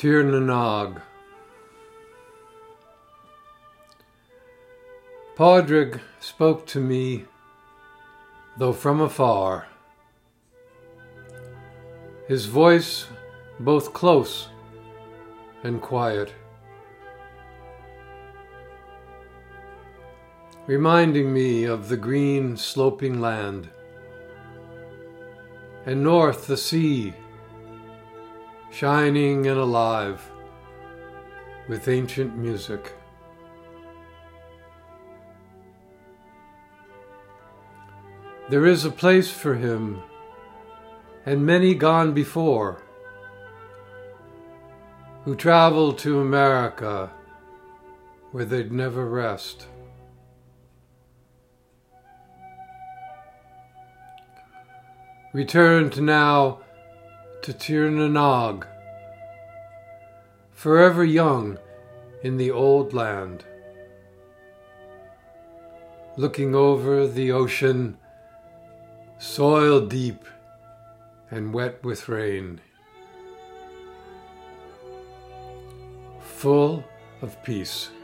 Tir Nanog. Padraig spoke to me, though from afar, his voice both close and quiet, reminding me of the green sloping land, and north the sea, shining and alive with ancient music. There is a place for him, and many gone before, who traveled to America where they'd never rest. Returned now to Tir Nanog, forever young in the old land, looking over the ocean, soil deep and wet with rain, full of peace.